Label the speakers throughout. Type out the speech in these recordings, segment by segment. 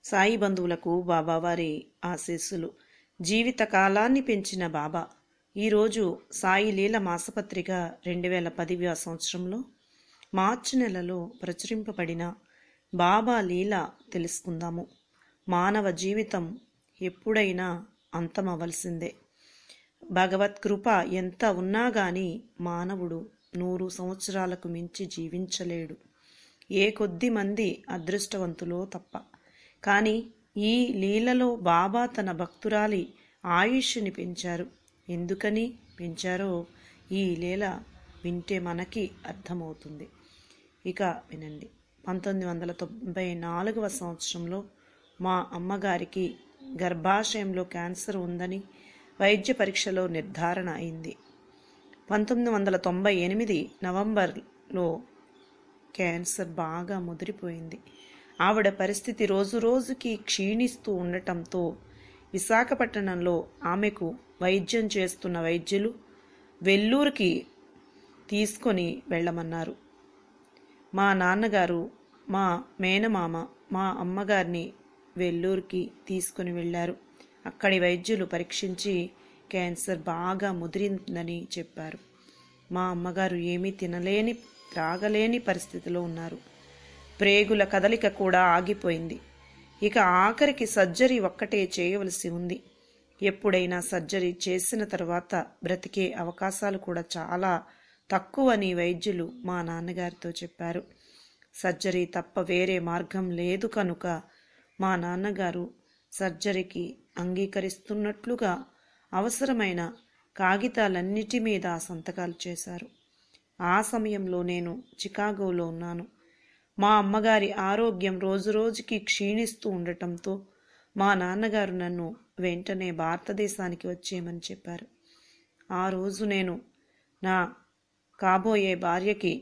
Speaker 1: సాయి బంధువులకు బాబావారి ఆశీస్సులు. జీవిత కాలాన్ని పెంచిన బాబా ఈరోజు సాయి లీల మాసపత్రిక 2010వ సంవత్సరంలో మార్చి నెలలో ప్రచురింపబడిన బాబా లీల తెలుసుకుందాము. మానవ జీవితం ఎప్పుడైనా అంతమవలసిందే. భగవత్ కృప ఎంత ఉన్నా గాని మానవుడు 100 సంవత్సరాలకు మించి జీవించలేడు. ఏ కొద్ది మంది అదృష్టవంతులో తప్ప. కానీ ఈ లీలలో బాబా తన భక్తురాలి ఆయుష్ని పెంచారు. ఎందుకని పెంచారో ఈ లీల వింటే మనకి అర్థమవుతుంది. ఇక వినండి. 1994వ సంవత్సరంలో మా అమ్మగారికి గర్భాశయంలో క్యాన్సర్ ఉందని వైద్య పరీక్షలో నిర్ధారణ అయింది. 1998 నవంబర్లో క్యాన్సర్ బాగా ముదిరిపోయింది. ఆవిడ పరిస్థితి రోజురోజుకి క్షీణిస్తూ ఉండటంతో విశాఖపట్నంలో ఆమెకు వైద్యం చేస్తున్న వైద్యులు వెల్లూరుకి తీసుకొని వెళ్ళమన్నారు. మా నాన్నగారు, మా మేనమామ మా అమ్మగారిని వెల్లూరుకి తీసుకుని వెళ్ళారు. అక్కడి వైద్యులు పరీక్షించి క్యాన్సర్ బాగా ముదిరిందని చెప్పారు. మా అమ్మగారు ఏమీ తినలేని త్రాగలేని పరిస్థితిలో ఉన్నారు. ప్రేగుల కదలిక కూడా ఆగిపోయింది. ఇక ఆఖరికి సర్జరీ ఒక్కటే చేయవలసి ఉంది. ఎప్పుడైనా సర్జరీ చేసిన తర్వాత బ్రతికే అవకాశాలు కూడా చాలా తక్కువని వైద్యులు మా నాన్నగారితో చెప్పారు. సర్జరీ తప్ప వేరే మార్గం లేదు కనుక మా నాన్నగారు సర్జరీకి అంగీకరిస్తున్నట్లుగా అవసరమైన కాగితాలన్నిటి మీద సంతకాలు చేశారు. ఆ సమయంలో నేను చికాగోలో ఉన్నాను. మా అమ్మగారి ఆరోగ్యం రోజురోజుకి క్షీణిస్తూ ఉండటంతో మా నాన్నగారు నన్ను వెంటనే భారతదేశానికి వచ్చేయమని చెప్పారు. ఆ రోజు నేను నా కాబోయే భార్యకి,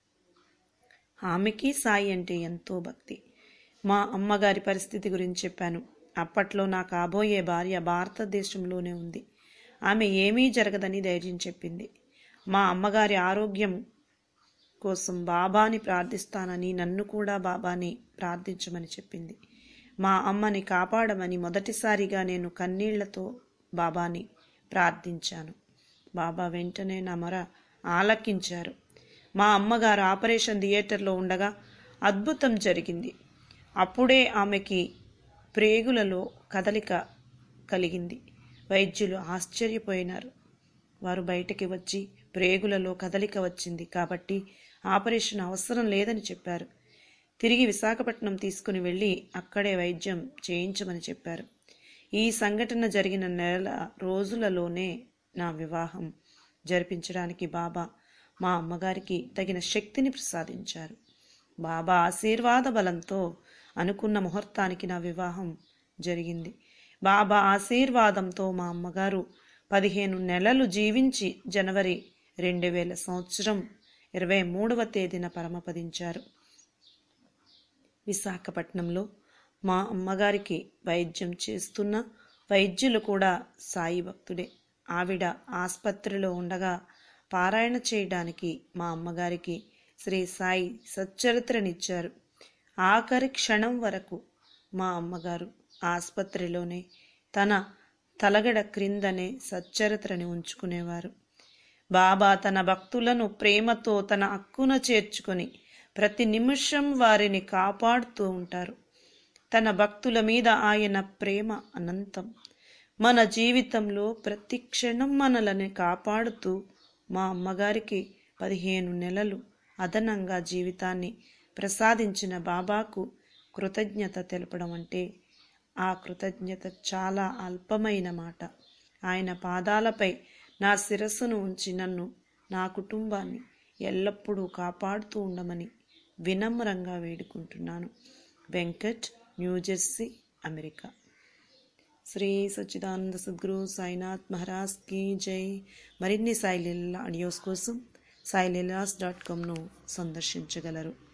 Speaker 1: ఆమెకి సాయి అంటే ఎంతో భక్తి, మా అమ్మగారి పరిస్థితి గురించి చెప్పాను. అప్పట్లో నా కాబోయే భార్య భారతదేశంలోనే ఉంది. ఆమె ఏమీ జరగదని ధైర్యం చెప్పింది. మా అమ్మగారి ఆరోగ్యం కోసం బాబాని ప్రార్థిస్తానని, నన్ను కూడా బాబాని ప్రార్థించమని చెప్పింది. మా అమ్మని కాపాడమని మొదటిసారిగా నేను కన్నీళ్లతో బాబాని ప్రార్థించాను. బాబా వెంటనే నా మొర ఆలకించారు. మా అమ్మగారు ఆపరేషన్ థియేటర్లో ఉండగా అద్భుతం జరిగింది. అప్పుడే ఆమెకి ప్రేగులలో కదలిక కలిగింది. వైద్యులు ఆశ్చర్యపోయినారు. వారు బయటికి వచ్చి ప్రేగులలో కదలిక వచ్చింది కాబట్టి ఆపరేషన్ అవసరం లేదని చెప్పారు. తిరిగి విశాఖపట్నం తీసుకుని వెళ్ళి అక్కడే వైద్యం చేయించమని చెప్పారు. ఈ సంఘటన జరిగిన నెల రోజులలోనే నా వివాహం జరిపించడానికి బాబా మా అమ్మగారికి తగిన శక్తిని ప్రసాదించారు. బాబా ఆశీర్వాద బలంతో అనుకున్న ముహూర్తానికి నా వివాహం జరిగింది. బాబా ఆశీర్వాదంతో మా అమ్మగారు 15 నెలలు జీవించి జనవరి 2000 సంవత్సరం 23వ తేదీన పరమపదించారు. విశాఖపట్నంలో మా అమ్మగారికి వైద్యం చేస్తున్న వైద్యులు కూడా సాయి భక్తుడే. ఆవిడ ఆసుపత్రిలో ఉండగా పారాయణ చేయడానికి మా అమ్మగారికి శ్రీ సాయి సచ్చరిత్రనిచ్చారు. ఆఖరి క్షణం వరకు మా అమ్మగారు ఆసుపత్రిలోనే తన తలగడ క్రిందనే సచ్చరిత్రని ఉంచుకునేవారు. బాబా తన భక్తులను ప్రేమతో తన హక్కున చేర్చుకొని ప్రతి నిమిషం వారిని కాపాడుతూ ఉంటారు. తన భక్తుల మీద ఆయన ప్రేమ అనంతం. మన జీవితంలో ప్రతి క్షణం మనల్ని కాపాడుతూ మా అమ్మగారికి 15 నెలలు అదనంగా జీవితాన్ని ప్రసాదించిన బాబాకు కృతజ్ఞత తెలపడం అంటే ఆ కృతజ్ఞత చాలా అల్పమైన మాట. ఆయన పాదాలపై నా శిరస్సును ఉంచి నన్ను, నా కుటుంబాన్ని ఎల్లప్పుడూ కాపాడుతూ ఉండమని వినమ్రంగా వేడుకుంటున్నాను. Venkat, New Jersey, America. శ్రీ సచ్చిదానంద సద్గురు సాయినాథ్ మహారాజ్ కీ జై. మరిన్ని సాయి లీలా ఆడియోస్ కోసం saileelas.com సందర్శించగలరు.